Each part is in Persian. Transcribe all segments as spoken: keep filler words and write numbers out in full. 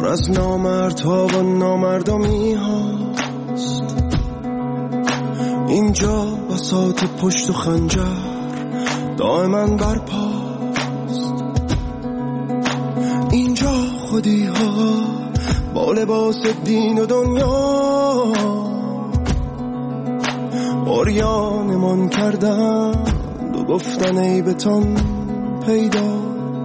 پر از نامردها و نامردمی هاست. اینجا بساط پشت و خنجر دائما برپاست. اینجا خودی ها با لباس دین و دنیا عریانمان کردند و گفتن عیبتان پیدا.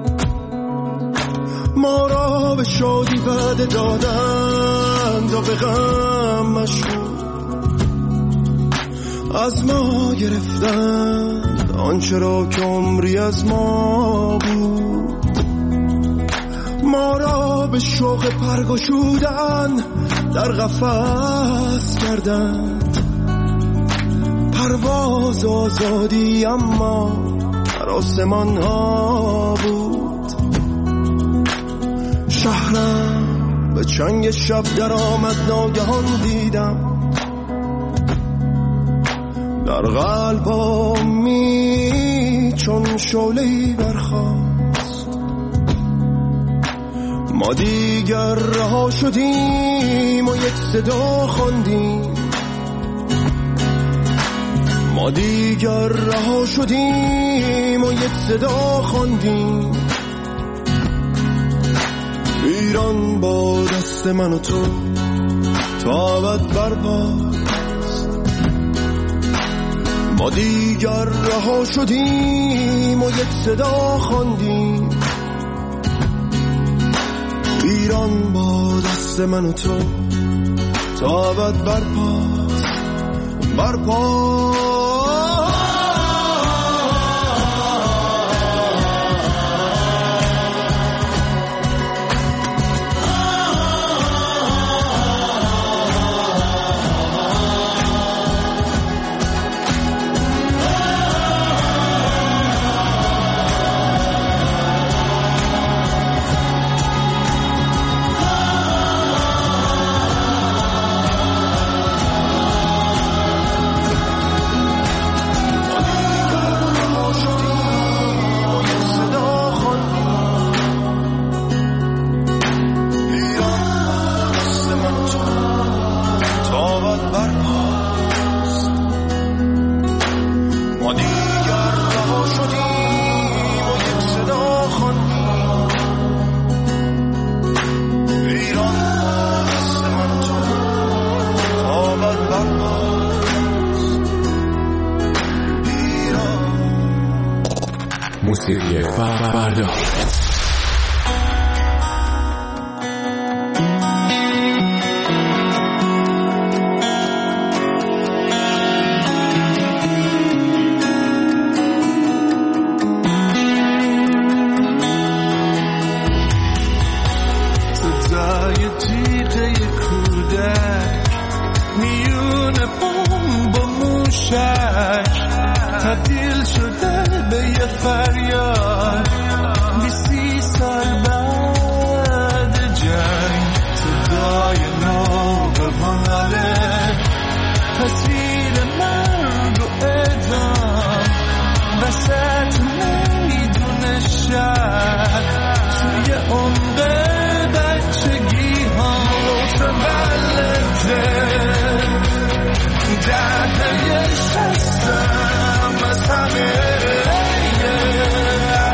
ما را به شادی وعده دادند و به غم مشغول از ما گرفتند آنچه را که عمری از ما بود. ما را به شوق پرگشودن در قفس کردند، پرواز آزادی اما در آسمان ها بود. شهرم به چنگ شب در آمد، ناگهان دیدم در قلبامی چون شعله‌ای برخاست. ما دیگر رها شدیم و یک صدا خواندیم، ما دیگر رها شدیم و یک صدا خواندیم. ایران با دست من و تو تا ابد برپاست. ما دیگر رها شدیم و یک صدا خواندیم. ایران با دست من و تو تا ابد برپاست، برپاست. موسیقی فردا. تبدیل شده به یه فریاد بیسی سال بعد جنگ. صدای نو به مناله تصویر مرگ و اعدام وسط میدون شهر توی عمق بچگی ها متولده درد یه شستم از همه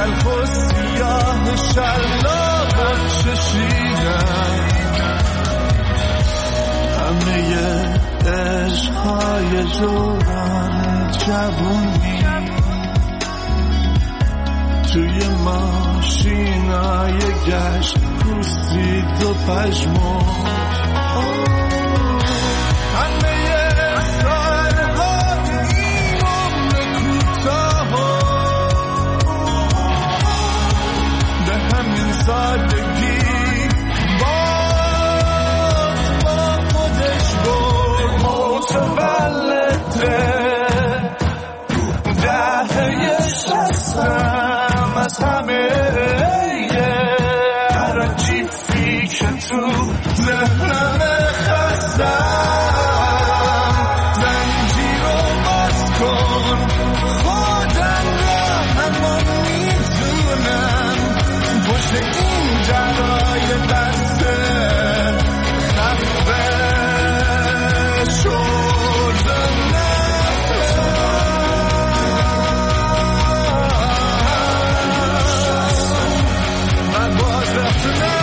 تلخ و سیاه شلاق چشیدم همه عشقهای دوران جوونی توی ماشینای گشت پوسید و پشمون سادگی باز با خودش بود متولده دهه شستم از همه هرچی فکر تو ذهنم خستم زنجیر رو باز کن خودم را اما میدونم پشت این جرای بسته خفه شدنم من باز رفتنم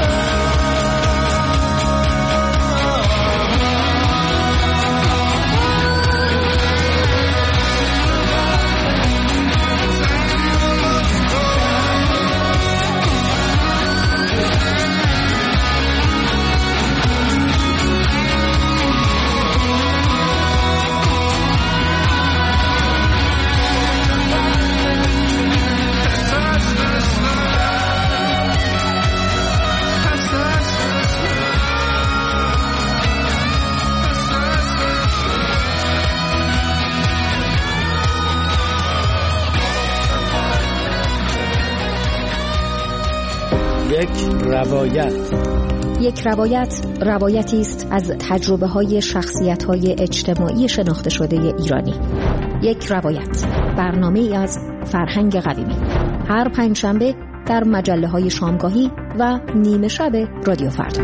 یک روایت. یک روایت روایتی است از تجربه‌های شخصیت‌های اجتماعی شناخته شده ایرانی. یک روایت برنامه‌ای از فرهنگ قویمی، هر پنجشنبه در مجله‌های شامگاهی و نیمه شب رادیو فردا.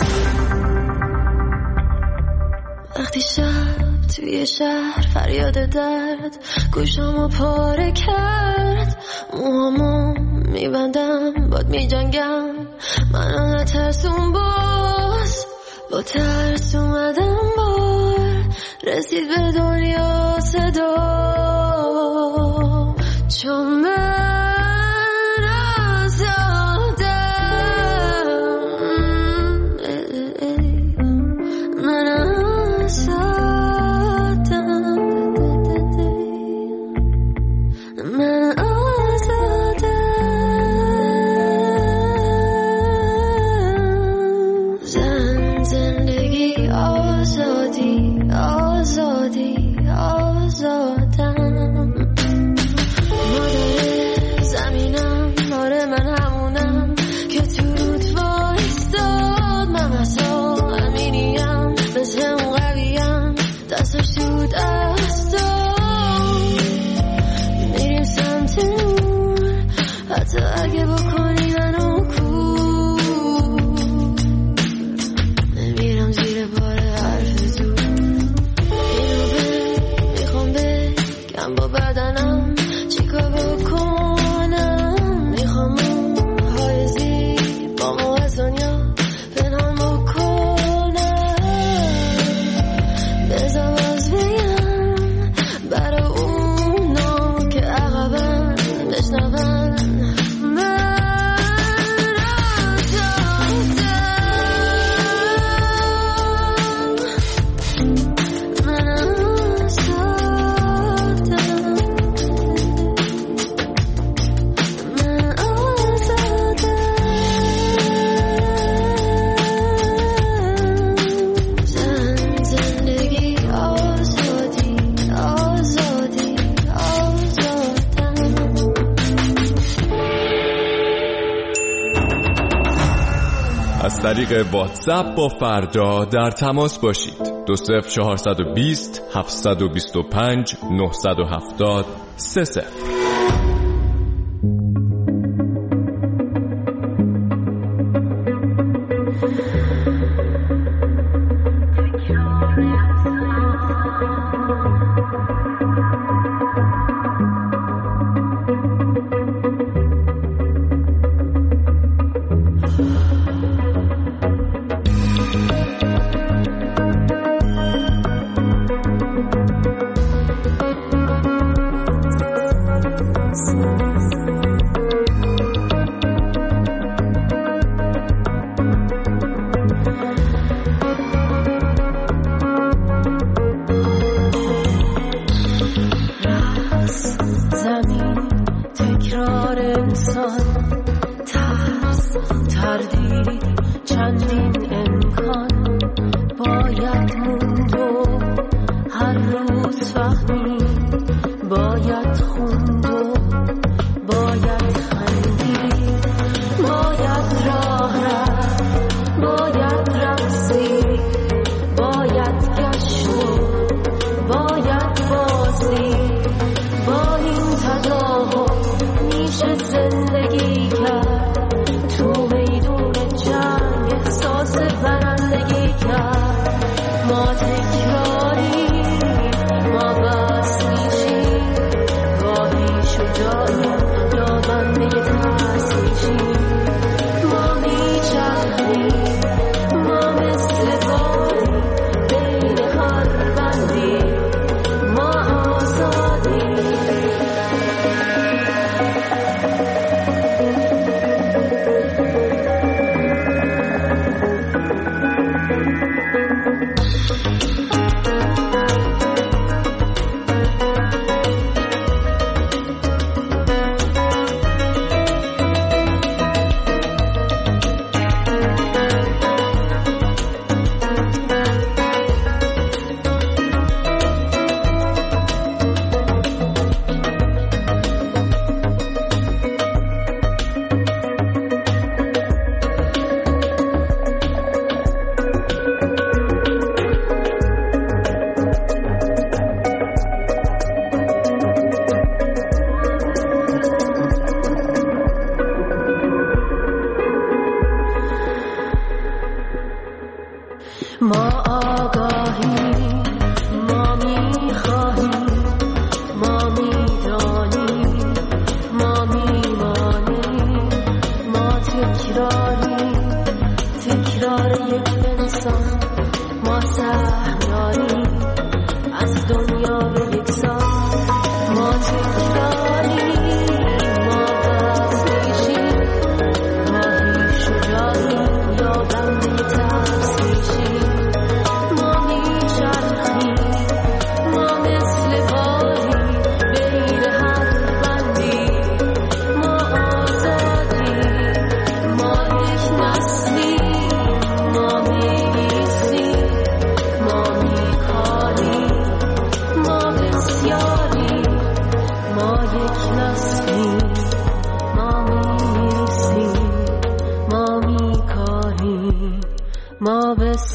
وقتی شب توی شهر فریاد درد گوشامو پاره کرد، موهامو میبندم باد میجنگم، من نترسون باز با ترس اومدم بار رسید به دنیا صدا، چون من آزادم، من آزادم، من آزادم، زن زندگی آزادی آزادی آزادم، مادر زمینم آره من همونم که توت وایستاد، من اصلا امینیم مثل اون قویم دستش تو دستم، میریم سمت نور حتی اگه بکنی منو کور، نمیرم زیر بار حرف تو، اینو به میخوام بگم با بدنم چیکار بکنم، میخوام اون های زیبامو از دنیا پنهان بکنم، بذار باز بگم برا اونا که عقبن بشنون، من آزادم، من آزادم، من آزادم، زن زندگی آزادی آزادی آزادم. از طریق واتساپ با فردا در تماس باشید. دو صفر چهارصد و بیست هفتصد و بیست و پنج نهصد و هفتاد سه صفر.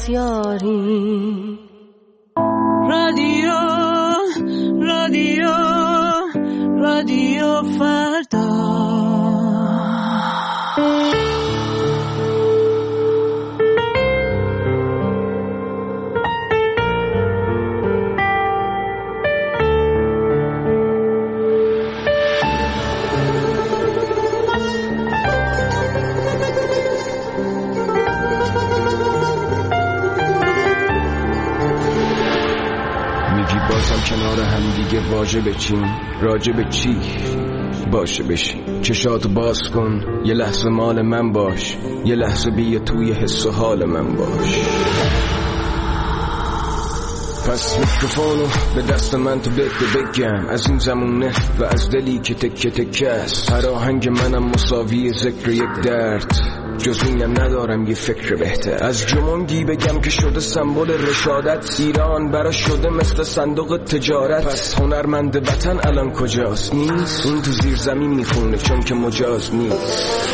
بسیاری. رادیو رادیو رادیو فردا. کنار هم دیگه واژه بچین، راجع به چی باشه بشین. چشاتو باز کن، یه لحظه مال من باش، یه لحظه بیا توی حس و حال من باش. پس میکروفونو به دست من تو بده بگم، از این زمونه و از دلی که تکه تکه است. هر آهنگ منم مساوی ذکر یک درد، جز اینم ندارم یه فکر بهتر. از جمونگی بگم که شده سمبل رشادت، ایران برا شده مثل صندوق تجارت. پس هنرمند وطن الان کجاست؟ نیست. اون تو زیر زمین میخونه چون که مجاز نیست.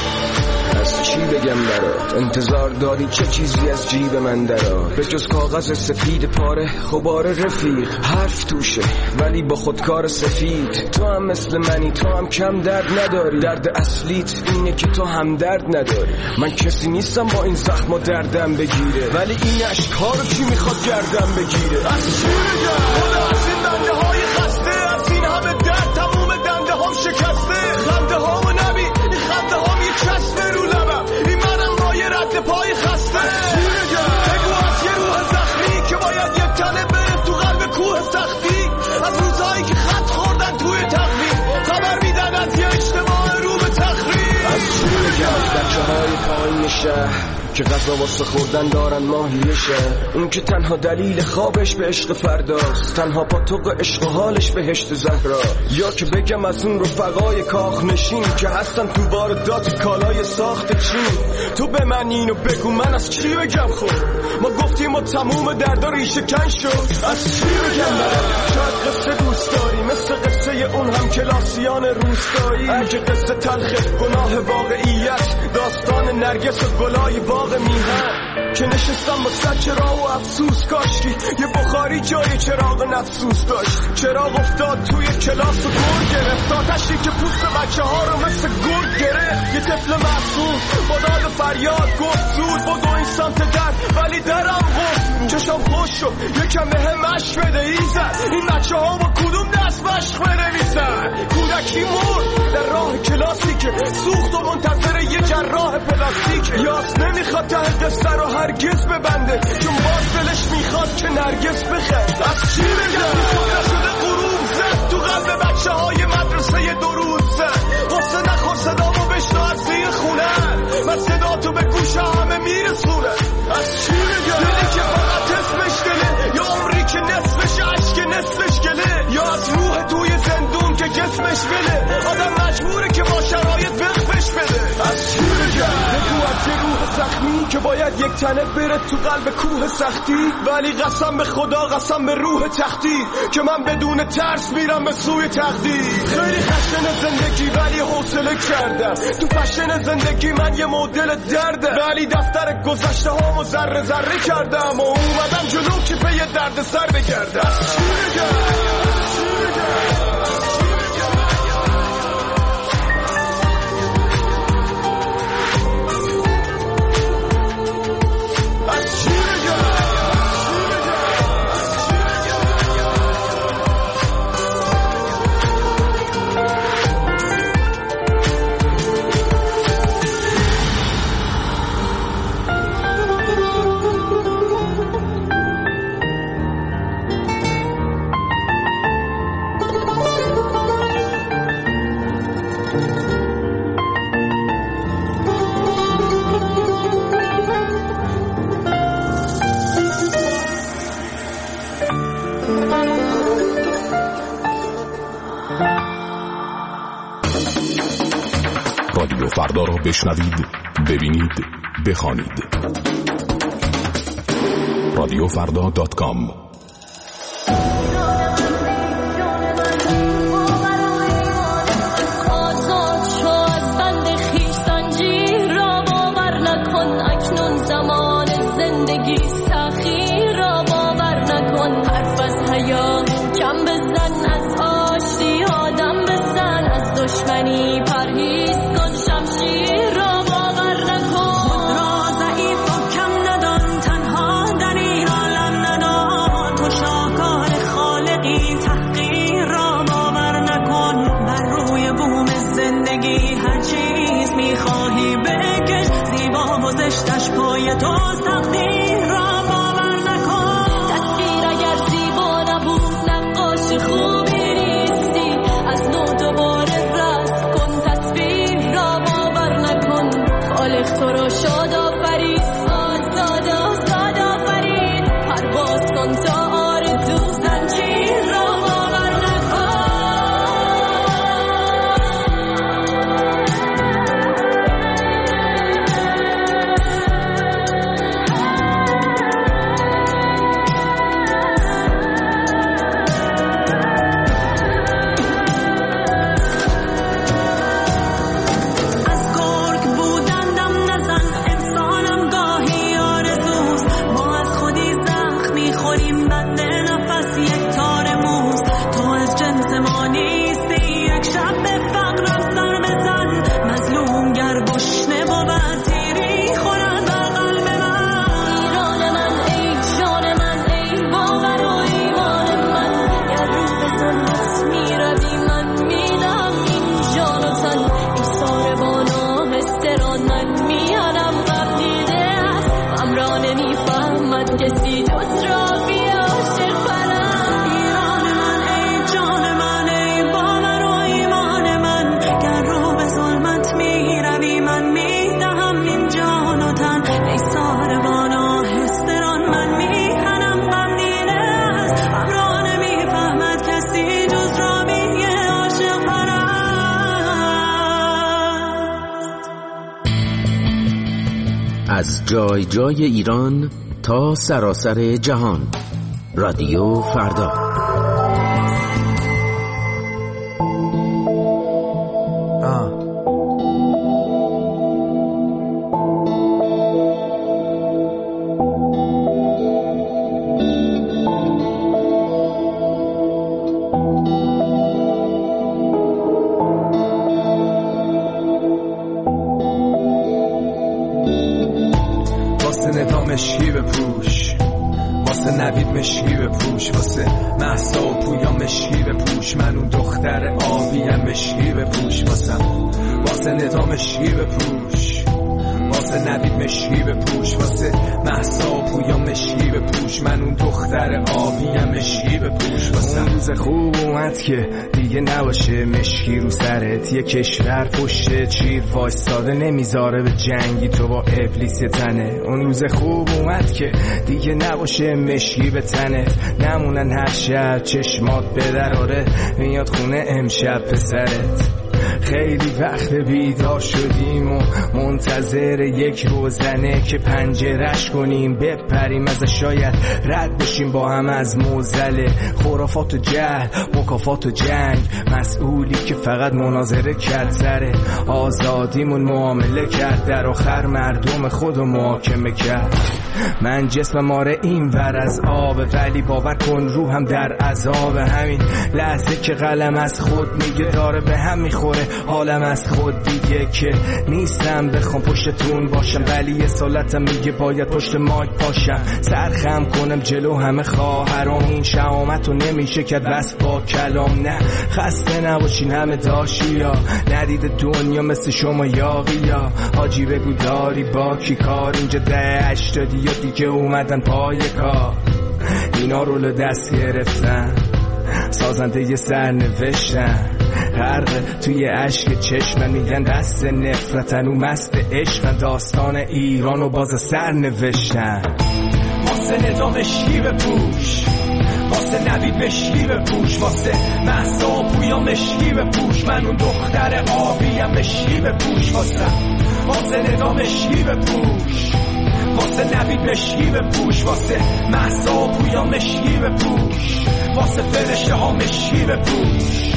از چی بگم برات؟ انتظار داری چه چیزی از جیب من درات؟ به جز کاغذ سفید پاره غبار رفیق، حرف توشه ولی با خودکار سفید. تو هم مثل منی، تو هم کم درد نداری. درد اصلیت اینه که تو هم درد نداری. من کسی نیستم با این زخم و دردم بگیره، ولی این اشکارو کی میخواد گردم بگیره؟ از چی بگم؟ خدا از این دنده های خسته، از این همه درد تموم دنده هم شکسته. خنده ها و نبی این خنده ها می چسبه رو لبم، این منم با یه رد پای خسته. از چی بگم؟ بگو از یه روح زخمی که باید یک تنه بره تو قلب کوه سختی. از روزهایی که خط خوردن توی تقویم، خبر میدن از یه اجتماع رو به تخریب. از چی بگم؟ بچه های پایین شهر که غذا واسه خوردن دارن ماهیشه، اون که تنها دلیل خوابش به عشق فرداست، تنها پاتوق عشق و حالش بهشت زهرا. یا که بگم از اون رفقای کاخ نشین که هستن تو واردات کالای ساخت چین. تو به من اینو بگو من از چی بگم؟ خب ما گفتیم و تموم دردا ریشه کن شد. از چی بگم برات؟ شاید قصه دوست داری مثل قصه اون هم کلاسیان روستایی. اگه قصه تلخه گناه واقعیت، داستان نرگس و گلای باغ میهن که نشستم با صد چراغ و افسوس. کاشکی یه بخاری جای چراغ نفسوس داشت. چراغ افتاد توی کلاس و گل گرفت، آتشی که پوست بچه ها رو مثل گل گرفت. یه طفل معصوم با داد و فریاد گفت زود بدو این سمت در، ولی درم گفت چشم خوش شد یکم به هم مشق بده ایزد. این بچه ها با کدوم دست مشق بنویسن؟ کودکی مرد در راه کلاسی که سوخت و منتظر یه جراح پلاستیک. یاس نمیخواد ته دسته رو هرگز ببنده، چون باز دلش میخواد که نرگس بخند. از چی بگم؟ نشده غروب زد تو قلب بچه های مدرسه دو روز زد. غصه نخور صدامو بشنو از زیر خونن، من صدا تو به گوش همه میرسونه. از چی بگم؟ دلی که فقط اسمش دله، یا عمری که نصفش عشق نصفش گله، یا از روح توی زندون که جسمش بله. آدم مجبوره که با شرایط وقفش بده. از چی بگم؟ بگو از یه روح زخمی که باید یک تنه بره تو قلب کوه سختی، ولی قسم به خدا قسم به روح تختی که من بدون ترس میرم به سوی تقدیر. خیلی خشن زندگی ولی حوصله کردم، تو فشن زندگی من یه مدل درده، ولی دفتر گذشته هامو ذره ذره کردم و اومدم جلو که به یه درد سر بگردم. چی بگم؟ چی بگم؟ رادیو فردا را بشنوید، ببینید، بخوانید. رادیو فردا دات کام. آزاد شو از بند خویش، زنجیر را باور نکن، اکنون زمان زندگی بس یک تار موز. تو از جنس ما نیستی، یک شب به فقرم سر بزن. مظلوم گر گشنه بود تیری خورد بر قلب من. ایران من ای جان من ای باور و ایمان من، گر رو بزن بس میروی من میدم این جان و تن. ای ساربانا هستران من میانم غم دیده است، غم را نمیفهمد کسی جز را بی عاشق پرست. ایران من ای جان من ای باور و ایمان من، گر رو به ظلمت میروی من میدهم این جان و تن. ای ساربانا هستران من میهنم غم دیده است، غم را نمیفهمد کسی جز را بی عاشق پرست. از جای جای ایران تا سراسر جهان، رادیو فردا. مشکی بپوش، واسه نوید مشکی بپوش، واسه مهسا و پویا مشکی بپوش، من اون دختر آبیم مشکی بپوش، واسه واسه ندا مشکی بپوش، واسه نوید مشکی بپوش، واسه مهسا و پویا مشکی بپوش، من اون دختر آبیم مشکی بپوش. واسه اون روز خوب اومد که دیگه نباشه مشکی رو سرت، یه کشور پشت چیر وایستاده نمیذاره به جنگی تو با ابلیس تنه. اون روز خوب اومد که دیگه نباشه مشکی به تنت، نمونن هر شب چشمات به دراره میاد خونه امشب پسرت. خیلی وقت بیدار شدیم و منتظر یک روزنه که پنجرش کنیم بپریم ازش، شاید رد بشیم با هم از موزل خرافات و جهل، مکافات و جنگ. مسئولی که فقط مناظره کرد سر آزادیمون معامله کرد، در آخر مردم خودو محاکمه کرد. من جسمم آره این ور از آب، ولی باور کن روحم در عذاب. همین لحظه که قلم از خود میگه داره به هم میخوره حالم از خود دیگه، که نیستم بخوام پشتتون باشم، ولی یه سالتم میگه باید پشت مایک پاشم. سرخم کنم جلو همه خواهرام، این شهامتو نمیشه که بس با کلام. نه خسته نباشین همه داشیا، ندید دنیا مثل شما یاقیا. حاجی بگو داری با کی کار، اینجا ده اشتادی یا دیگه اومدن پای کار. اینا رول دست گرفتن، سازنده یه سر نوشتن، غرق توی عشق چشمن، میگن دست نفرتن و مست عشقن. داستان ایران و باز سر نوشتن. واسه ندا مشکی بپوش، واسه نوید مشکی بپوش، واسه مهسا و پویا مشکی بپوش، من اون دختر آبیم مشکی بپوش. واسه واسه ندا مشکی بپوش، واسه نوید مشکی بپوش، واسه مهسا و پویا مشکی بپوش، واسه فرشته ها مشکی بپوش.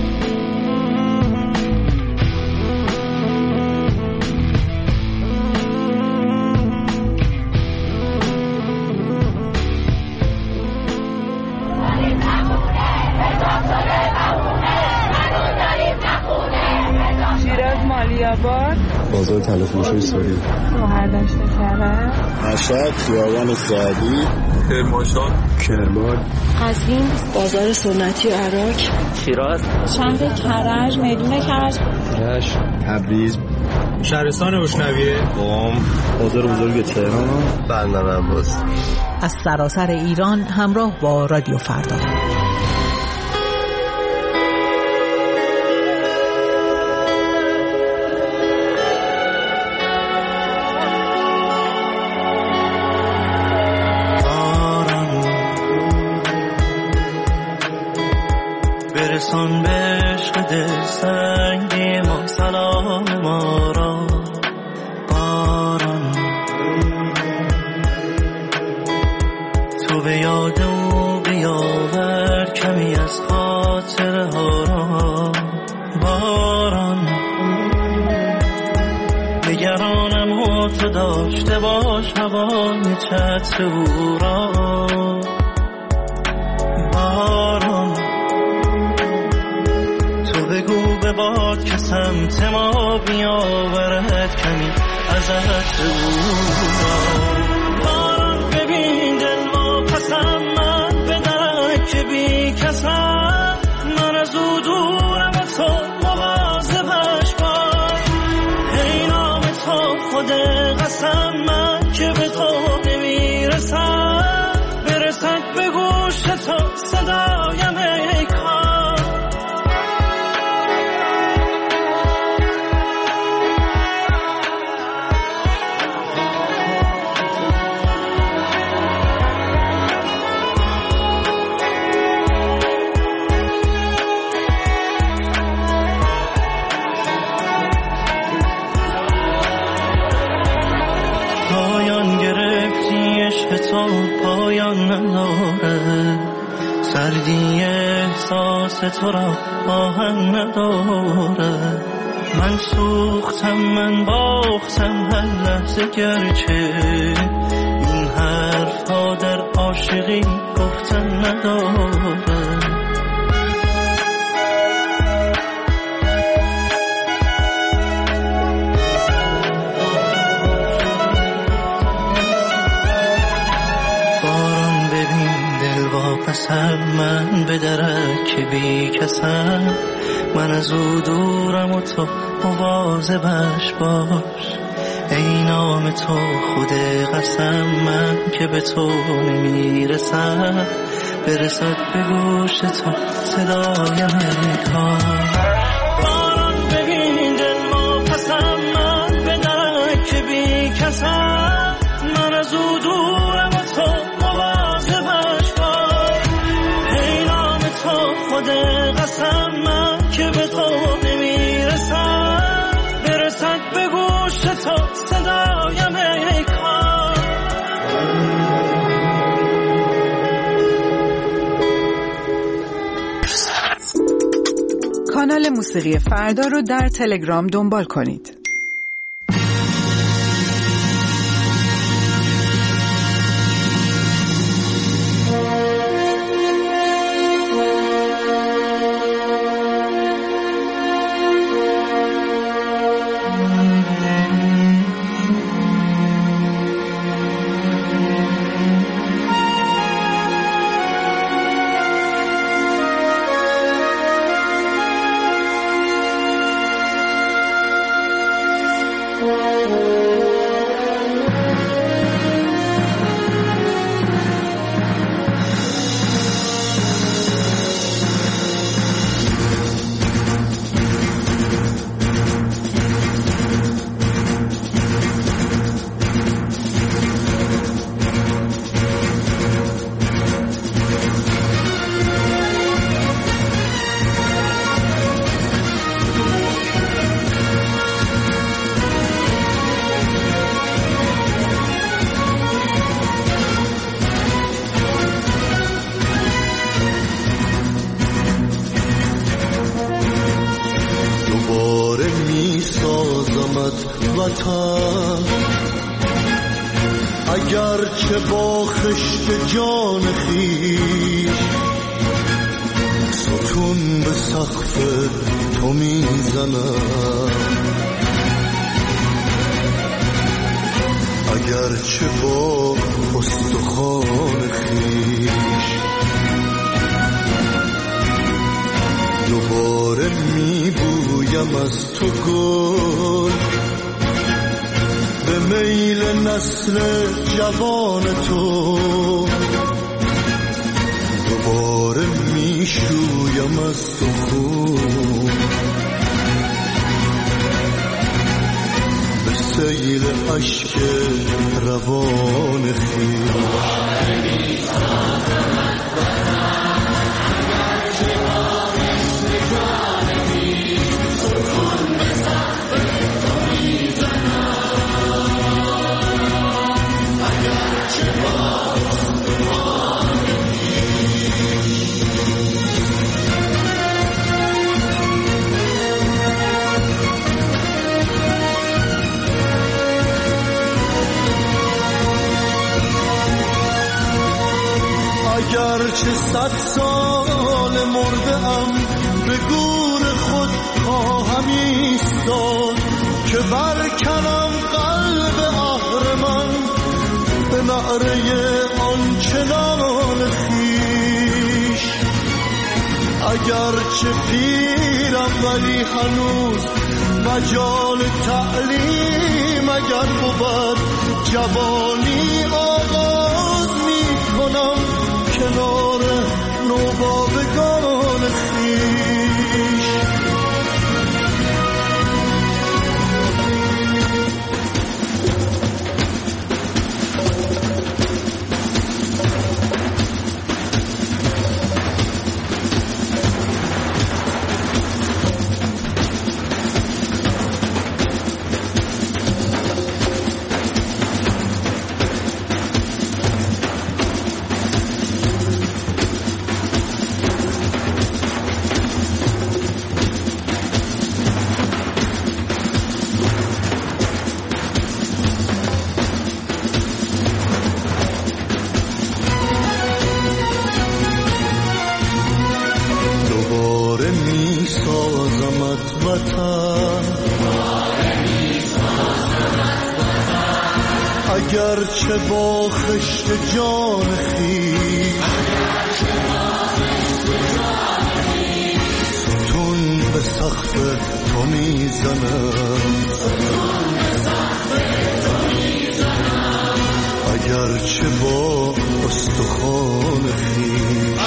بازار تلفروشی سوری مهردشت کرد مشهد خیابان سعدی کرمانشاه کرمان قزوین بازار سنتی عراق شیراز شهر کرج میدون کرج رشت تبریز شهرستان روشنویه قم بازار بزرگ تهران بندر عباس. از سراسر ایران همراه با رادیو فردا. برسان به عشق دل سنگی ما سلام ما را. باران تو به یاد او بیاور کمی از خاطره ها را. باران نگرانم و تو داشته باش هوای چتر او را. باد که سمت ما بیاورد کمی ازت بگویم. باران ببین دل واپسم من به درک بی کسم، من از او دورم تو مواظبش باش. ای نام تو خود قسم من که به تو نمیرسم، برسد به گوش تو صدایم ای کار. پایان گرفتی عشق تو پایان نداره، سردی احساس تو را آهن نداره. من سوختم من باختم هر لحظه، گرچه این حرفا در عاشقی گفتن نداره. پسم من به درک بی کسم، من از او دورم و تو مواظبش باش. ای نام تو خود قسم من که به تو نمیرسم، برسد به گوش تو صدایم ای کار. باران ببین دل واپسم من به درک بی کسم، من از او دورم و تو مواظبش باش. ای نام تو خود قسم من که به تو نمیرسم، برسد به گوش تو صدایم ای کار. کانال موسیقی فردا رو در تلگرام دنبال کنید. اگر چه با خشت جان خویش ستون به سقف تو میزنم، اگر چه با استخوان خویش دوباره میبویم از تو گل، به میل نسل جوان تو دوباره میشویم از تو خون، به سیل عشق روان خویش. اگرچه صد سال مرده ام به گور خود خواهم ایستاد که برکنم قلب اهرمن به نعره آنچنان خویش. اگرچه پیرم ولی هنوز مجال تعلیم اگر بود جوانی آغاز می کنم کنار نوباوگان خویش. اگرچه با خشت جان خویش ستون به سقف تو میزنم، اگرچه با استخوان خویش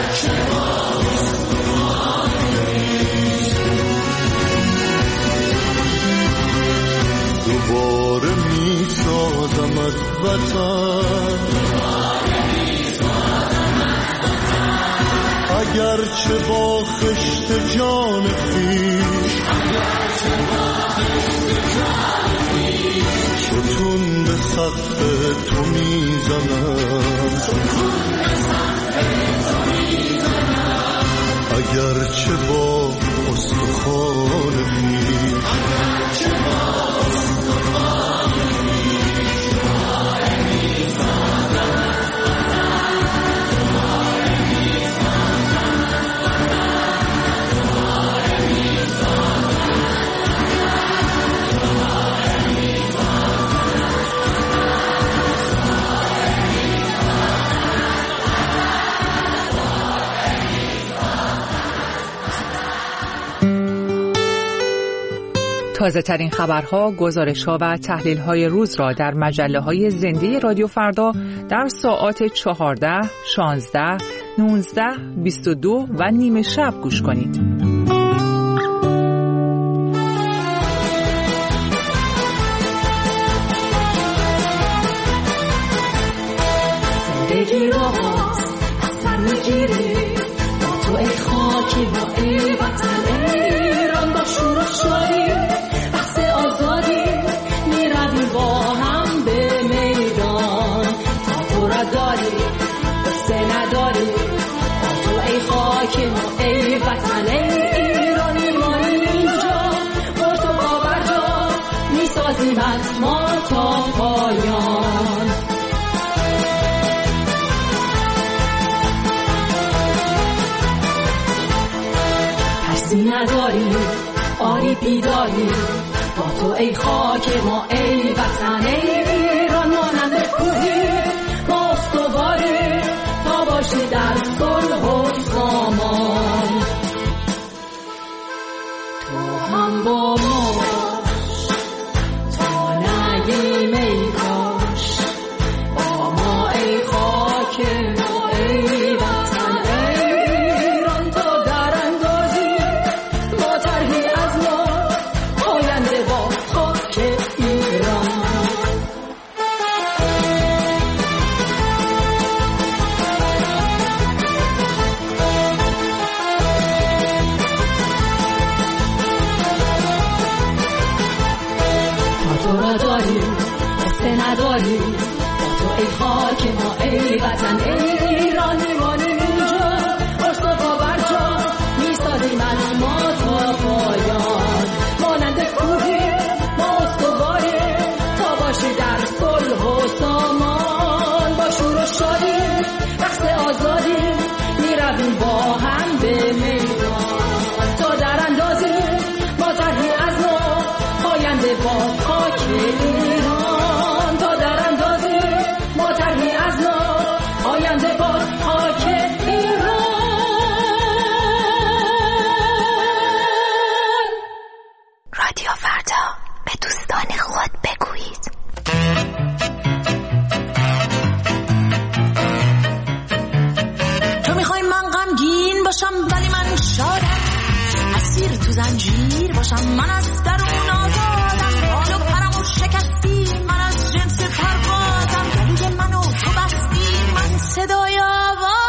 دوباره می سازمت وطن، اگرچه با خشت جان خویش ستون به سقف تو می زنم، اگرچه با استخوان خویش تازه ترین خبرها، گزارش‌ها و تحلیل‌های روز را در مجله‌های زنده رادیو فردا در ساعات چهارده، شانزده، نوزده، بیست و دو و نیمه شب گوش کنید. زندگی را از سر می‌گیری با تو ای خاکی با ای وطن ایران، با شور و شادی بحث آزادی میرویم با هم به میدان. تا تو را داری قصه نداری با تو ای خاکی ما ای وطن ایران، میمانیم اینجا با تو باور جا میسازیم از ما تا پایان. ترسی نداری آری بیداری با تو ای خاک ما ای وطن ایران، مانند کوهی ما استواری تا باشی در صلح و سامان. تو هم با ما تا نگیم ای کاش، با ما ای خاک ما ای وطن ایران، تا در اندازی با طرحی از ما آینده با خاک ایران. تو را داری قصه نداری با تو ای خاک ما ای وطن ایران، میمانیم اینجا باش تو باور جا میسازیم از ما تا پایان. مانند کوهی ما استواری تا باشی در صلح و سامان، با شور و شادی رقص آزادی میرویم با هم به میدان. میخوای من غمگین باشم ولی من شادم، اسیر تو زنجیر باشم من از درون آزادم، بال و پرمو شکستی من از جنس پروازم، گلوی منو تو بستی من صدای آوازم.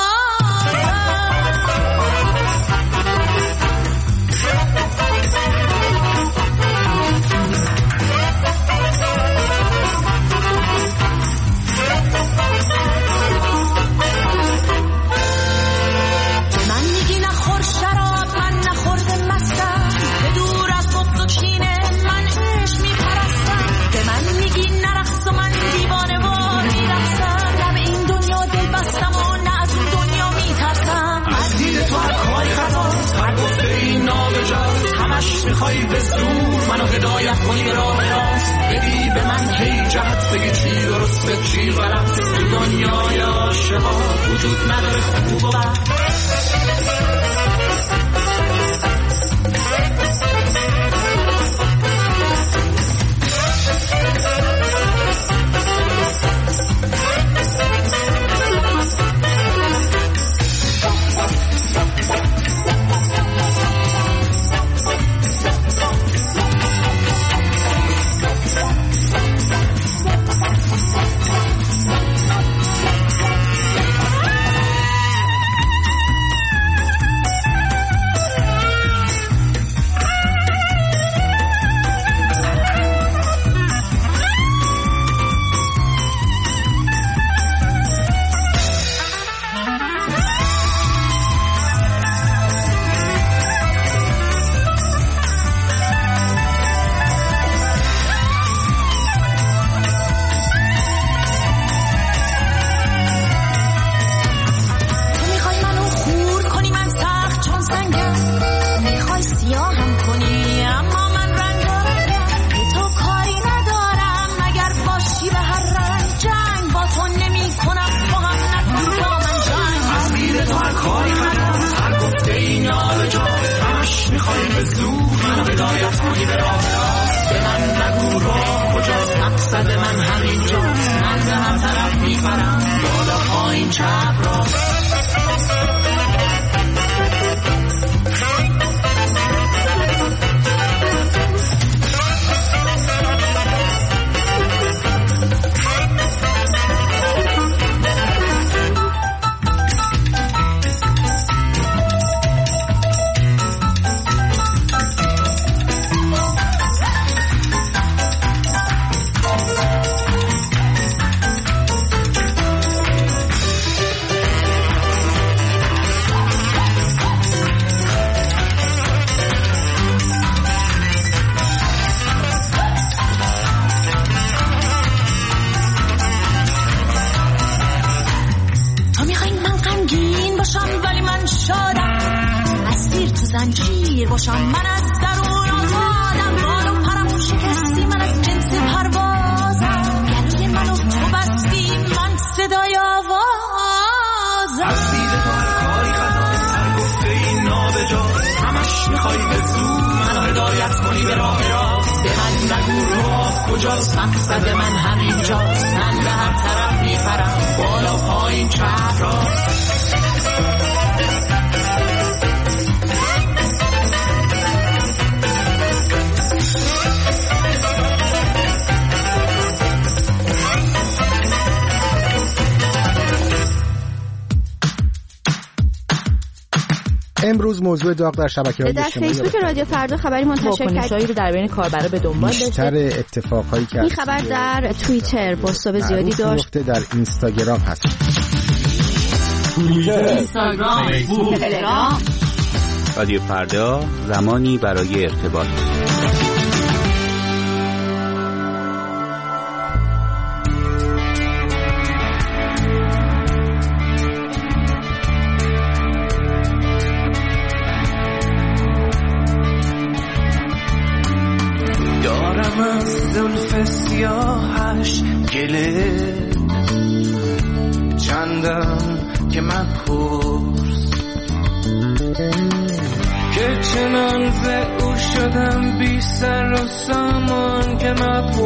میخوای به زور منو هدایت کنی به راه راست، بدی به من هی جهت بگی چی درسته چی غلط، تو دنیای عاشقا وجود نداره خوب و بد. امروز موضوع داغ در شبکه‌های اجتماعی در فیسبوک رادیو فردا خبری منتشر کرد رو در بین کاربرا به دنبال داشته. بیشتر اتفاقایی که این خبر در توییتر بازتاب زیادی داشت. در اینستاگرام هست. توییتر، اینستاگرام، فیسبوک، تلگرام. رادیو فردا زمانی برای ارتباط. سیاهش گله چندم که من پرس که چنان ز او شدم بی سر و سامان که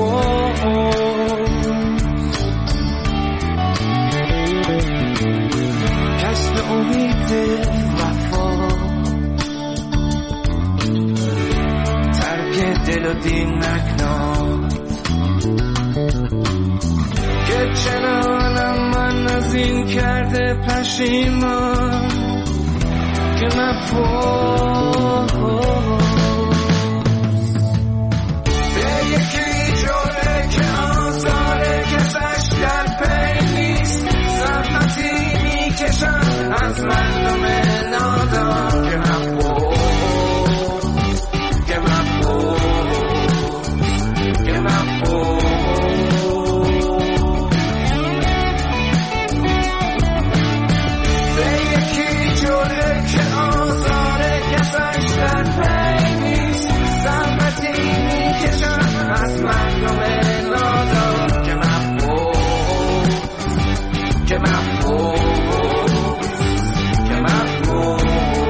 مپرس کسب امید دل و دین نکناد که چنانم من از این کرده پشیمان که مپرس به یکی جوره که آزاره کسش در پی نیست زحمتی میکشم از مردم نادان که مپرس که مپرس که مپرس به یکی جوره که آزاره کسش در پی نیست زحمتی میکشم از مردم نادان که مپرس که مپرس که مپرس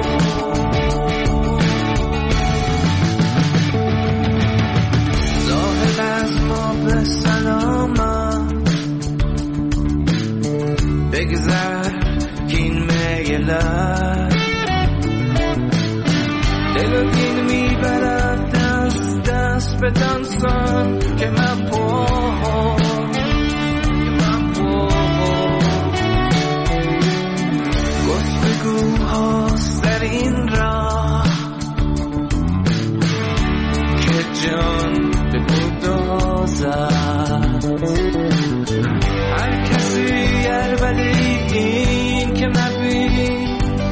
زاهد از ما به سلامت بگذر کین میلت دل و دین میبرد دست دست به دانسان که من پرس که من پرس گفتگوهاست در این راه که جان به گدازد هر کسی اربلی این که مبین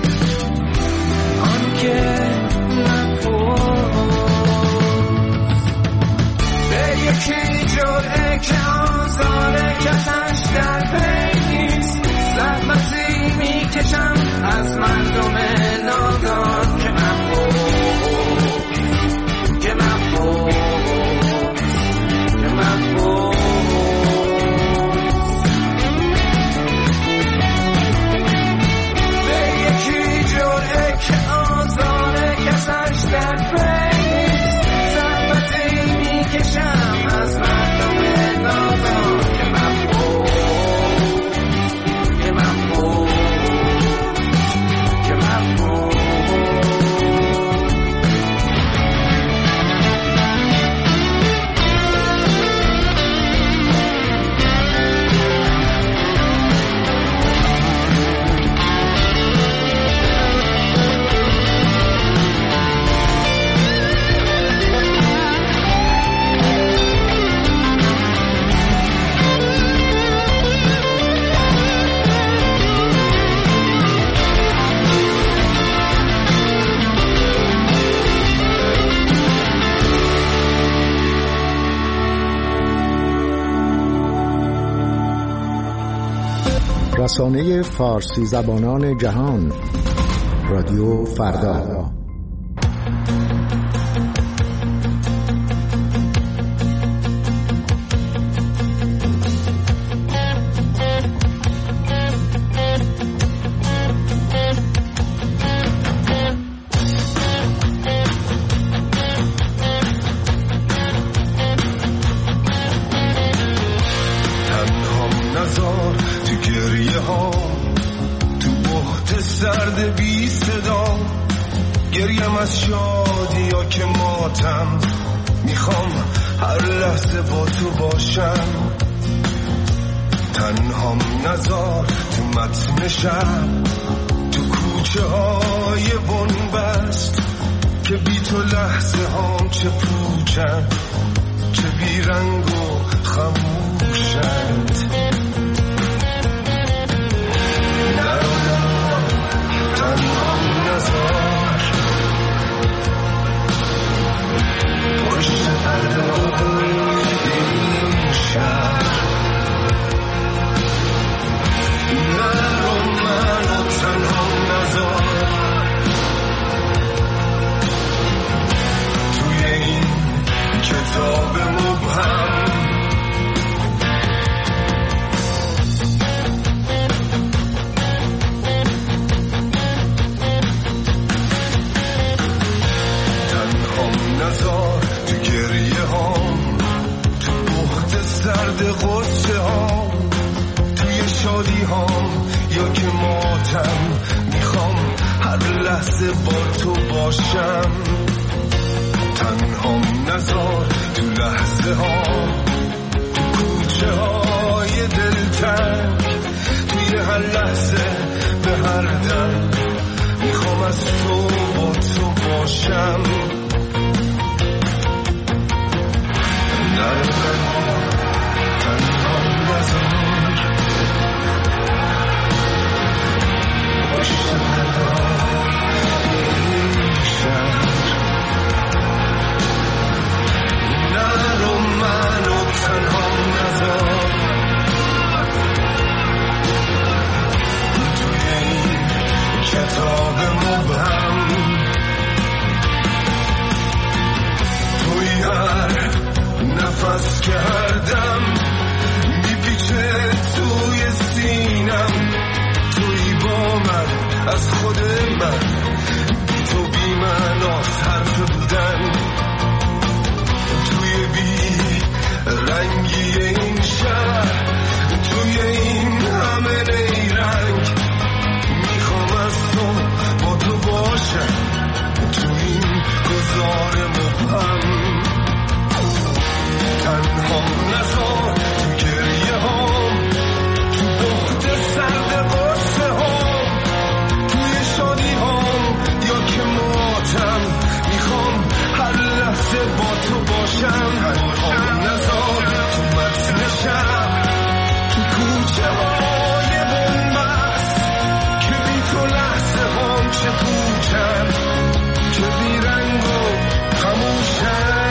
آن که به یکی جوره که آزاره کسش در پی نیست زحمتی میکشم از مردم نادان که مپرس که مپرس که مپرس به یکی جوره که آزاره کسش در پی نیست زحمتی میکشم از مردم نادان که مپرس که مپرس که مپرس رسانه فارسی زبانان جهان رادیو فردا. سرد بی صدا گریم از شادی یا که ماتم میخوام هر لحظه با تو باشم تنهام نزار تو متن شب تو کوچه های بنبست که بی تو لحظه هم چه پوچن چه بیرنگ و خموشند تنهام نزار پشت پرده‌های این شهر نرو منو تنهام نزار توی این کتاب مبهم نزار تو گریه هام تو بخت سرد غصه هام توی شادی هام یا که ماتم میخوام هر لحظه با تو باشم تنهام نزار از تو با تو باشم نرم تنها نزار پشت درهای این شهر نرو منو تنها نزار توی این کتاب مبهم توی هر نفس که هر دم میپیچه توی سینم توی با من از خود من بی تو بی من حرف بودن توی بی رنگی این شهر توی این همه نیرنگ میخوام از تو با تو باشم توی این گذار مبهم تنها نزار تو گریه هام تو بخت سرد قصه هام توی شادی هام یا که ماتم میخوام هر لحظه با تو باشم تنها نزار تو متن شب تو کوچه های بنبست که بی تو لحظه هام چه پوچن که بی رنگ و خموشن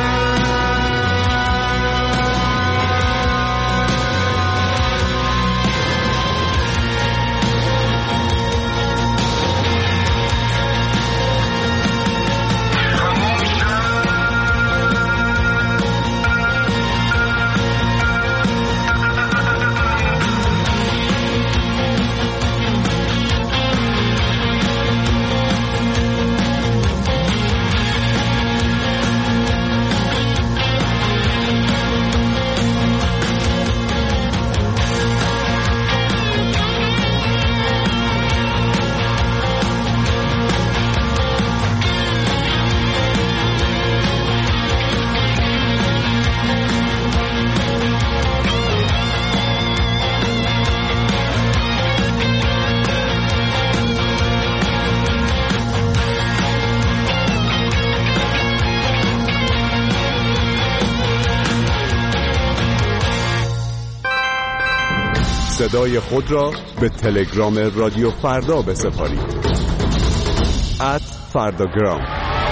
صدای خود را به تلگرام رادیو فردا بسپارید. ات فرداگرام.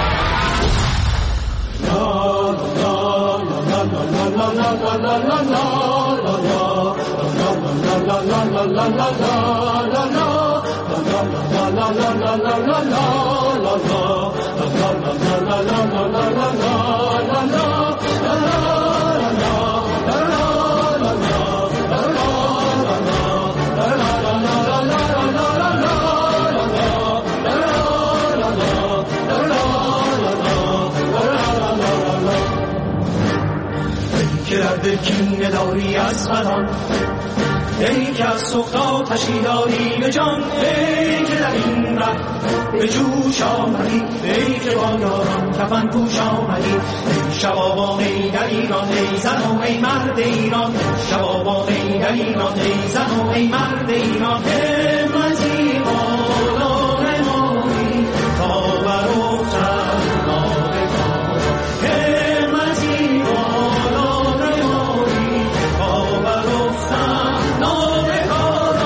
کینه داری از بدان ای که از سخت آتشی داری به جان ای که در این ره به جوش آمدی ای که با یاران کفن پوش آمدی ای شبابان ای در ایران ای زن و ای مرد ایران شبابان ای در ایران ای زن و ای مرد ایران همتی بالان ماری تا بروتن نابه کار همتی بالان ماری تا بروتن نابه کار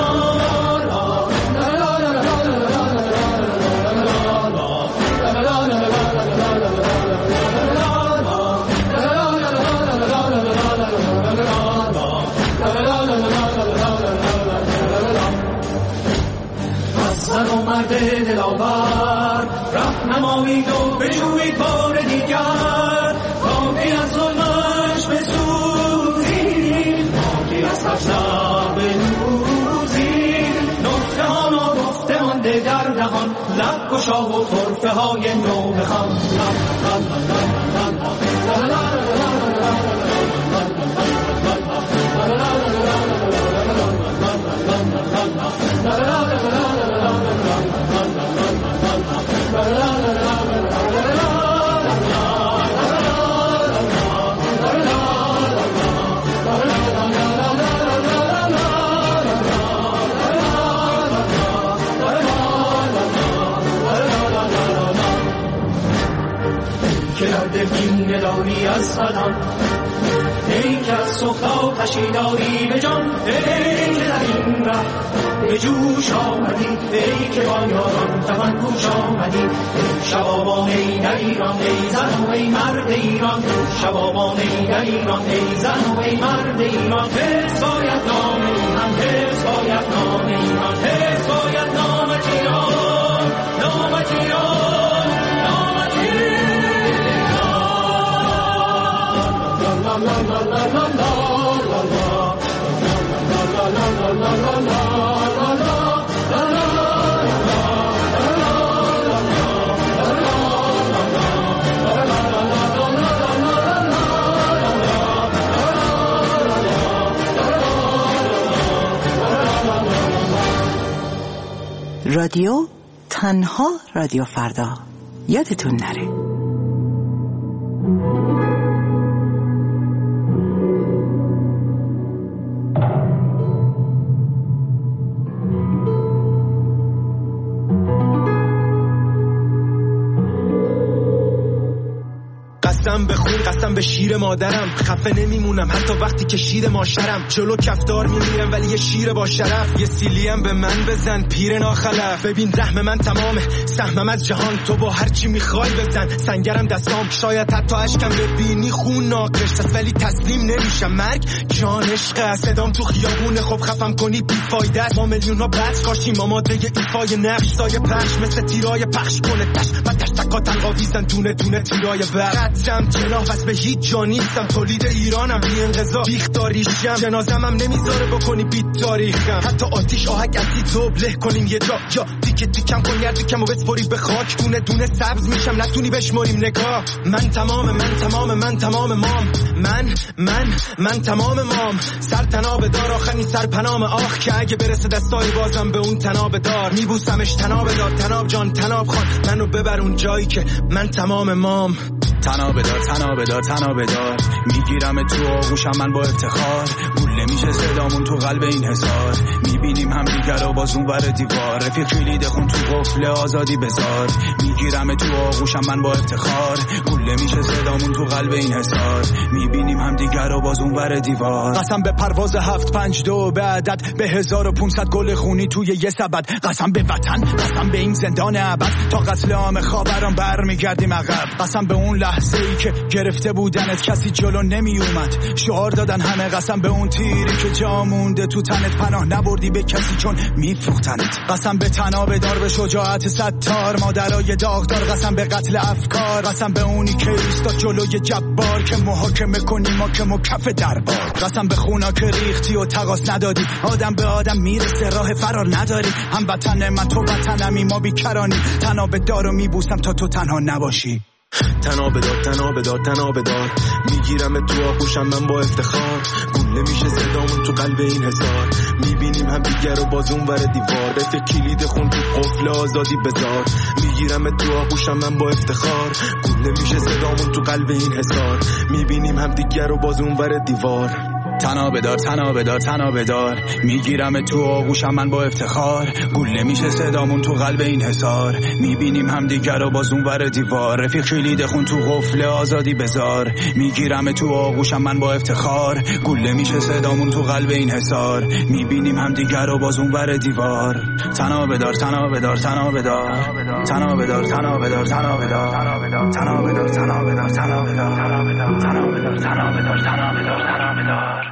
زن و مرد دلاور رهنمایید و بجویید بار دیگر تا که از ظلمش بسوزید تا که از ترسر بنوزید نکته ها ناگفته مانده در دهان لب گشا و طرفه های نو بخوان در دل کینه داری از خدان، ای که از سخت آتشی داری به جان، ای که در این ره به جوش آمدی، ای که با یاران تفن پوش آمدی. شبابان ای در ایران ای زن و ای مرد ایران، شبابان ای در ایران ای زن و ای مرد ایران. حفظ باید نام ایران، حفظ باید نام ایران، حفظ باید نامت ایران، نامت ایران، نامت ایران. لا لا لا لا لا لا لا لا لا لا لا. رادیو تنها رادیو فردا، یادتون نره. قسم به خون، قسم به شیر مادرم، خفه نمیمونم حتی وقتی که شیر ماشرم. جلو کفتار میمیرم ولی یه شیر با شرف. یه سیلیم به من بزن پیر ناخلف. ببین رحم من تمامه، سهمم از جهان، تو با هر چی میخوای بزن. سنگرم دستام، شاید حتی اشکم ببینی خون ناقش است ولی تسلیم نمیشم. مرگ جان عشق، صدام تو خیابون خوب خفم کنی بیفایده است. ما میلیون ها بس کاشیم آماده ایفای نقش. سایه پخش مثل تیرای پخش کنه تش و تش تکا تنقاویزن دونه دونه تیرای برد. زم جناح بس به هیچ جا نیستم، تولید ایرانم بی انقضا بیخ داریشم. جنازم هم نمیذاره بکنی بیت تاریخم. حتی آتیش آهک ازی دوبله کنیم یه جا، یا دیگه دیکم کن یردیکم و بسپری به خاک. دونه دونه سبز میشم نتونی بشماریم نگاه. من تمام من تمام من تمام مام، من من من تمام مام. سر تناب دار آخرین سر پنام آخ، که اگه برسه دستای بازم به اون تناب دار میبوسمش. تناب دار تناب جان تناب خان، منو ببر اون جایی که من تمام مام. تناب دار تناب دار تناب دار، میگیرم تو آغوشم من با افتخار. گوله میشه صدامون تو قلب این حصار، میبینیم هم دیگر رو باز اون ور دیوار. رفیق کلید خون تو قفل آزادی بذار، میگیرم تو آغوشم من با افتخار. گوله میشه صدامون تو قلب این حصار، میبینیم هم دیگر رو باز اون ور دیوار. قسم به پرواز هفت پنج دو به عدد، به هزار و پونصد گل خونی توی یه سبد. قسم به وطن، قسم به این زندان ابد، تا قتل عام خاوران برمیگردیم عقب. قسم به اون لحظه ای که گرفته بودنت کسی جلو نمی اومد. شعار دادن همه، قسم به اون تیری که جا مونده تو تنت، پناه نبردی به کسی چون میفروختنت. قسم به تناب دار، به شجاعت ستار، مادرای داغدار. قسم به قتل افکار، قسم به اونی که ایستاد جلوی جبار که محاکمه کنی ما که مکف دربار. قسم به خونا که ریختی و تقاس ندادی، آدم به آدم میرسه راه فرار نداری. هم وطن من تو وطنمی، ما بیکرانی. تناب دارو میبوسم تا تو تنها نباشی. تناب دار تناب دار تناب دار، میگیرم تو آغوشم من با افتخار. گوله میشه صدامون تو قلب این حصار، میبینیم هم دیگر رو باز اون ور دیوار. رفیق کلید خون تو قفل آزادی بذار، میگیرم تو آغوشم من با افتخار. گوله میشه صدامون تو قلب این حصار، میبینیم هم دیگر رو باز اون ور دیوار. تناب دار تناب دار تناب دار، میگیرم تو آغوشم من با افتخار. گوله میشه صدامون تو قلب این حصار، میبینیم هم دیگر رو باز اون ور دیوار. رفیق کلید خون تو قفل آزادی بذار، میگیرم تو آغوشم من با افتخار. گوله میشه صدامون تو قلب این حصار، میبینیم هم دیگر رو باز اون ور دیوار. تناب دار تناب دار تناب دار تناب دار تناب دار تناب دار تناب دار تناب دار تناب دار تناب دار تناب دار تناب دار تناب دار تناب دار.